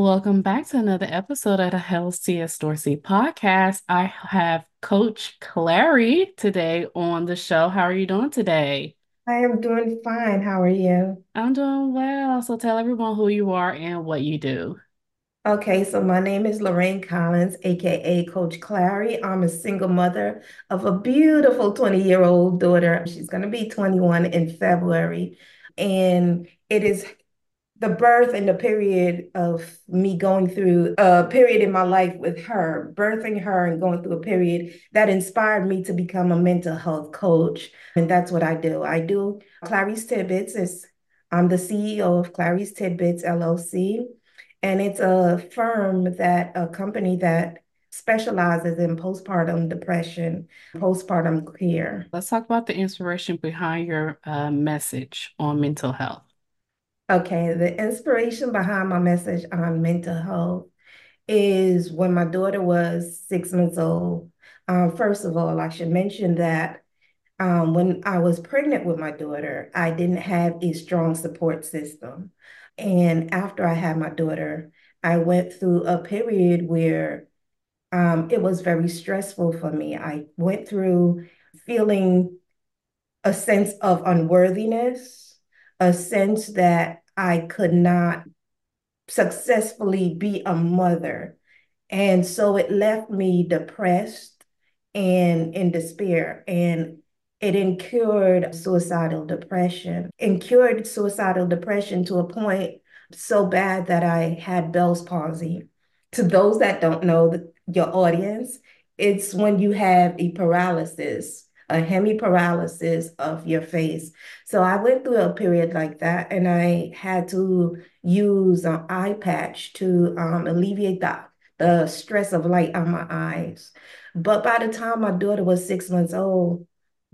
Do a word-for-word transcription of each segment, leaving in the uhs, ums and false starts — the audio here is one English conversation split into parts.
Welcome back to another episode of the Health C S Dorsey podcast. I have Coach Clary today on the show. How are you doing today? I am doing fine. How are you? I'm doing well. So tell everyone who you are and what you do. Okay, so my name is Lorraine Collins, aka Coach Clary. I'm a single mother of a beautiful twenty-year-old daughter. She's going to be twenty-one in February. And it is the birth and the period of me going through a period in my life with her, birthing her and going through a period that inspired me to become a mental health coach. And that's what I do. I do Clarice Tidbits. Is I'm the C E O of Clarice Tidbits L L C. And it's a firm that, a company that specializes in postpartum depression, postpartum care. Let's talk about the inspiration behind your uh, message on mental health. Okay, the inspiration behind my message on mental health is when my daughter was six months old. Um, first of all, I should mention that um, when I was pregnant with my daughter, I didn't have a strong support system. And after I had my daughter, I went through a period where um, it was very stressful for me. I went through feeling a sense of unworthiness, a sense that I could not successfully be a mother. And so it left me depressed and in despair. And it incurred suicidal depression, incurred suicidal depression to a point so bad that I had Bell's palsy. To those that don't know, the, your audience, it's when you have a paralysis, a hemiparalysis of your face. So I went through a period like that, and I had to use an eye patch to um, alleviate that the stress of light on my eyes. But by the time my daughter was six months old,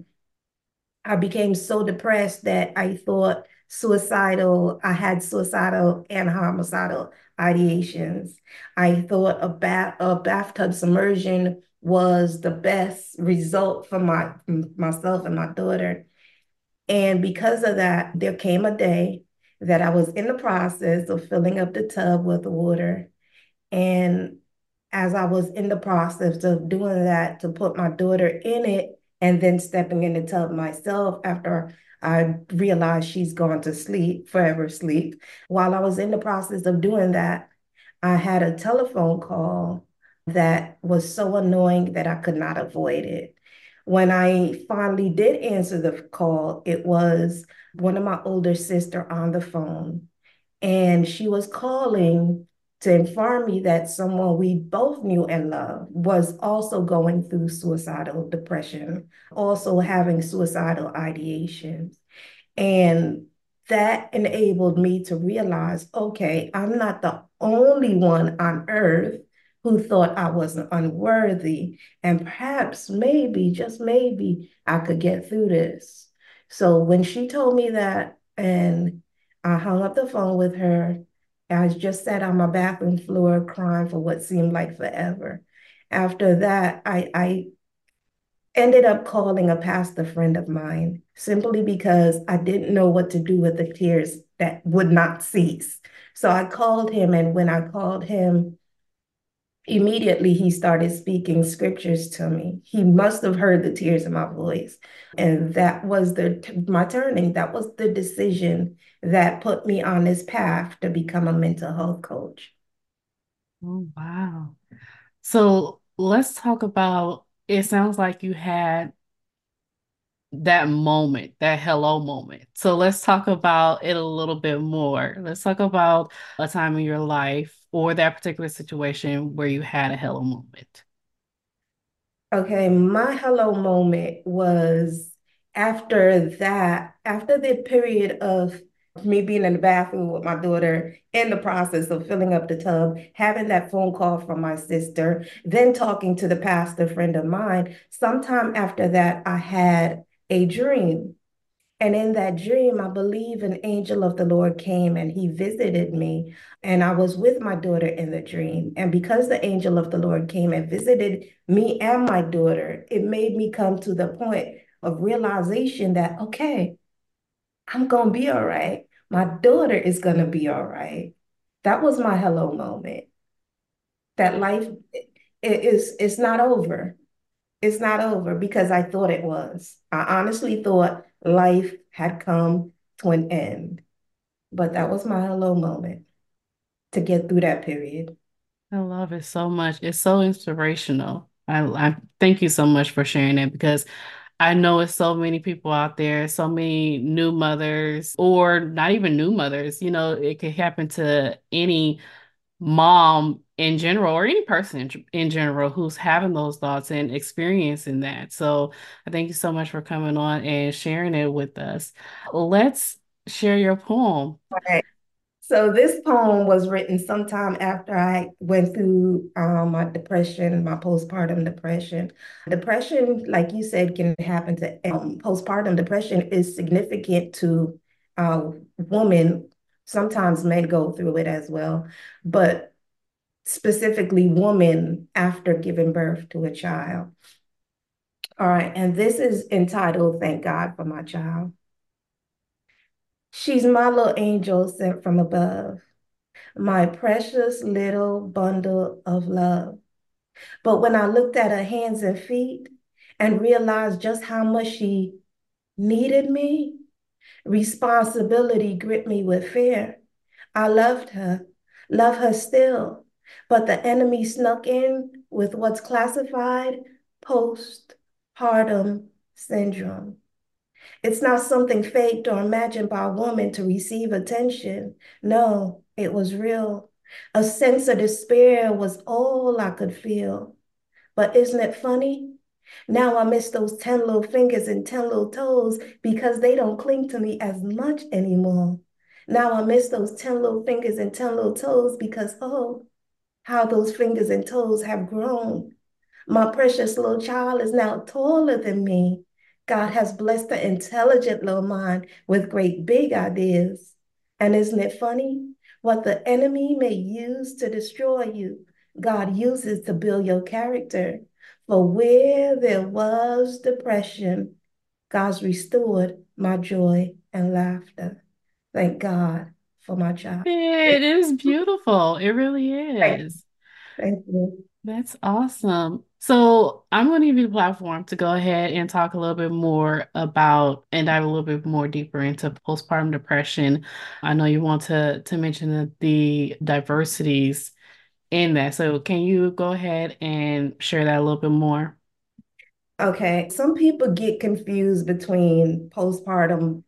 I became so depressed that I thought suicidal, I had suicidal and homicidal ideations. I thought a bath a bathtub submersion was the best result for my myself and my daughter. And because of that, there came a day that I was in the process of filling up the tub with water. And as I was in the process of doing that, to put my daughter in it and then stepping in the tub myself after I realized she's gone to sleep, forever sleep. While I was in the process of doing that, I had a telephone call that was so annoying that I could not avoid it. When I finally did answer the call, it was one of my older sister on the phone, and she was calling to inform me that someone we both knew and loved was also going through suicidal depression, also having suicidal ideations. And that enabled me to realize, okay, I'm not the only one on earth who thought I wasn't unworthy. And perhaps, maybe, just maybe, I could get through this. So when she told me that, and I hung up the phone with her, I just sat on my bathroom floor crying for what seemed like forever. After that, I, I ended up calling a pastor friend of mine simply because I didn't know what to do with the tears that would not cease. So I called him, and when I called him, immediately he started speaking scriptures to me. He must have heard the tears in my voice. And that was the my turning. That was the decision that put me on this path to become a mental health coach. Oh, wow. So let's talk about it sounds like you had that moment, that hello moment. So let's talk about it a little bit more. Let's talk about a time in your life or that particular situation where you had a hello moment. Okay, my hello moment was after that, after the period of me being in the bathroom with my daughter in the process of filling up the tub, having that phone call from my sister, then talking to the pastor friend of mine. Sometime after that, I had a dream. And in that dream, I believe an angel of the Lord came and he visited me. And I was with my daughter in the dream. And because the angel of the Lord came and visited me and my daughter, it made me come to the point of realization that, okay, I'm going to be all right. My daughter is going to be all right. That was my hello moment. That life is it's not over. It's not over because I thought it was. I honestly thought life had come to an end. But that was my hello moment to get through that period. I love it so much. It's so inspirational. I, I thank you so much for sharing it because I know it's so many people out there, so many new mothers, or not even new mothers. You know, it could happen to any mom in general or any person in, in general who's having those thoughts and experiencing that. So I thank you so much for coming on and sharing it with us. Let's share your poem. Right. So this poem was written sometime after I went through um, my depression, my postpartum depression. Depression, like you said, can happen to um, postpartum depression is significant to uh, women. Sometimes men go through it as well, but specifically women after giving birth to a child. All right, and this is entitled Thank God for My Child. She's my little angel sent from above, my precious little bundle of love. But when I looked at her hands and feet and realized just how much she needed me, responsibility gripped me with fear. I loved her, love her still, but the enemy snuck in with what's classified postpartum syndrome. It's not something faked or imagined by a woman to receive attention. No, it was real. A sense of despair was all I could feel. But isn't it funny? Now I miss those ten little fingers and ten little toes because they don't cling to me as much anymore. Now I miss those ten little fingers and ten little toes because, oh, how those fingers and toes have grown. My precious little child is now taller than me. God has blessed the intelligent little mind with great big ideas. And isn't it funny? What the enemy may use to destroy you, God uses to build your character. For where there was depression, God's restored my joy and laughter. Thank God for my child. It is beautiful. It really Thank, is. thank you. That's awesome. So I'm going to give you the platform to go ahead and talk a little bit more about and dive a little bit more deeper into postpartum depression. I know you want to to mention the, the diversities in that. So can you go ahead and share that a little bit more? Okay, some people get confused between postpartum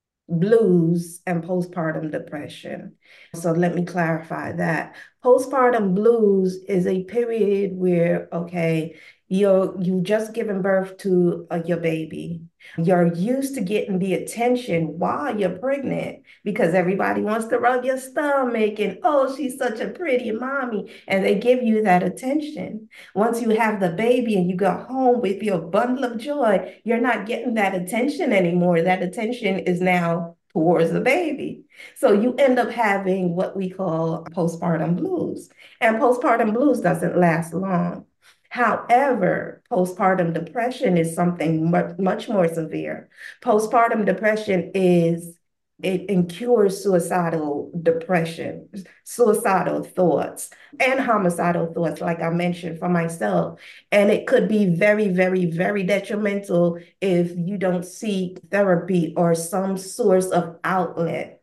blues and postpartum depression. So let me clarify that. Postpartum blues is a period where, okay, you're you just given birth to uh, your baby. You're used to getting the attention while you're pregnant because everybody wants to rub your stomach and, oh, she's such a pretty mommy. And they give you that attention. Once you have the baby and you go home with your bundle of joy, you're not getting that attention anymore. That attention is now towards the baby. So you end up having what we call postpartum blues. And postpartum blues doesn't last long. However, postpartum depression is something much, much more severe. Postpartum depression is it incurs suicidal depression, suicidal thoughts, and homicidal thoughts, like I mentioned for myself. And it could be very, very, very detrimental if you don't seek therapy or some source of outlet,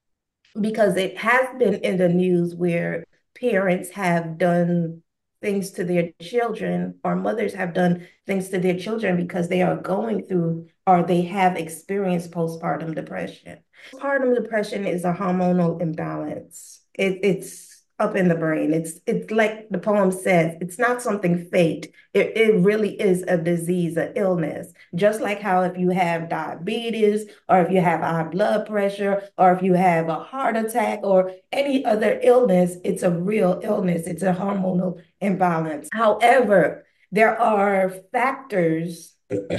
because it has been in the news where parents have done things to their children or mothers have done things to their children because they are going through or they have experienced postpartum depression. Postpartum depression is a hormonal imbalance. It, it's up in the brain. It's it's like the poem says, it's not something fate. It, it really is a disease, an illness. Just like how if you have diabetes or if you have high blood pressure or if you have a heart attack or any other illness, it's a real illness. It's a hormonal imbalance. However, there are factors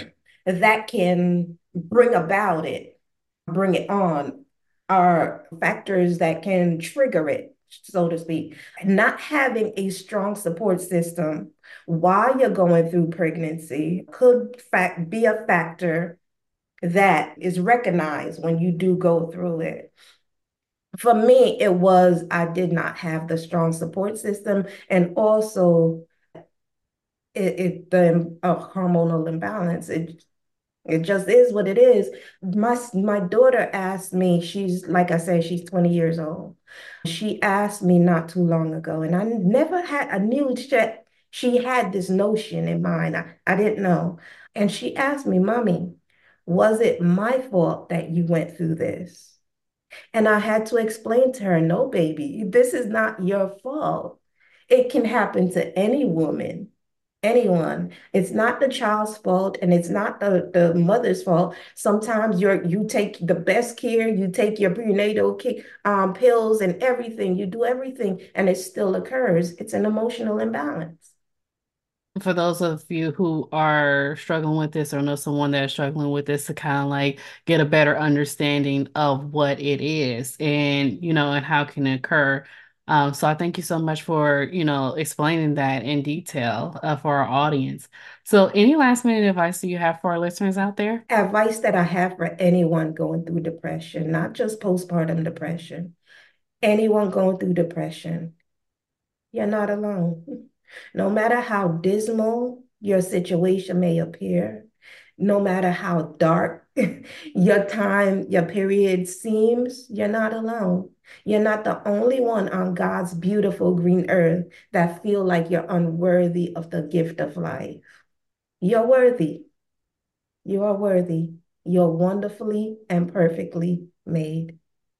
that can bring about it, bring it on, are factors that can trigger it, so to speak. Not having a strong support system while you're going through pregnancy could fact be a factor that is recognized when you do go through it. For me, it was I did not have the strong support system, and also it, it the uh, hormonal imbalance. It it just is what it is. My my daughter asked me, she's like I said, she's twenty years old. She asked me not too long ago, and I never had, I knew that she had this notion in mind. I, I didn't know. And she asked me, Mommy, was it my fault that you went through this? And I had to explain to her, no, baby, this is not your fault. It can happen to any woman, anyone. It's not the child's fault and it's not the, the mother's fault. Sometimes you're you take the best care, you take your prenatal ki- um, pills and everything, you do everything, and it still occurs. It's an emotional imbalance. For those of you who are struggling with this or know someone that's struggling with this to kind of like get a better understanding of what it is and, you know, and how it can occur. Um, so I thank you so much for, you know, explaining that in detail uh, for our audience. So any last minute advice do you have for our listeners out there? Advice that I have for anyone going through depression, not just postpartum depression, anyone going through depression, you're not alone. No matter how dismal your situation may appear, no matter how dark your time, your period seems, you're not alone. You're not the only one on God's beautiful green earth that feel like you're unworthy of the gift of life. You're worthy. You are worthy. You're wonderfully and perfectly made.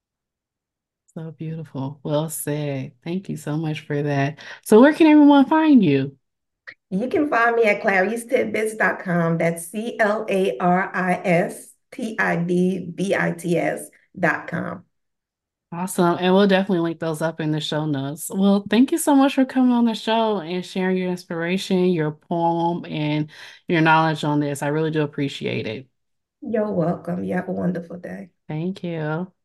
So beautiful. Well said. Thank you so much for that. So where can everyone find you? You can find me at clarice tidbits dot com. That's C L A R I S T I D B I T S dot com. Awesome. And we'll definitely link those up in the show notes. Well, thank you so much for coming on the show and sharing your inspiration, your poem, and your knowledge on this. I really do appreciate it. You're welcome. You have a wonderful day. Thank you.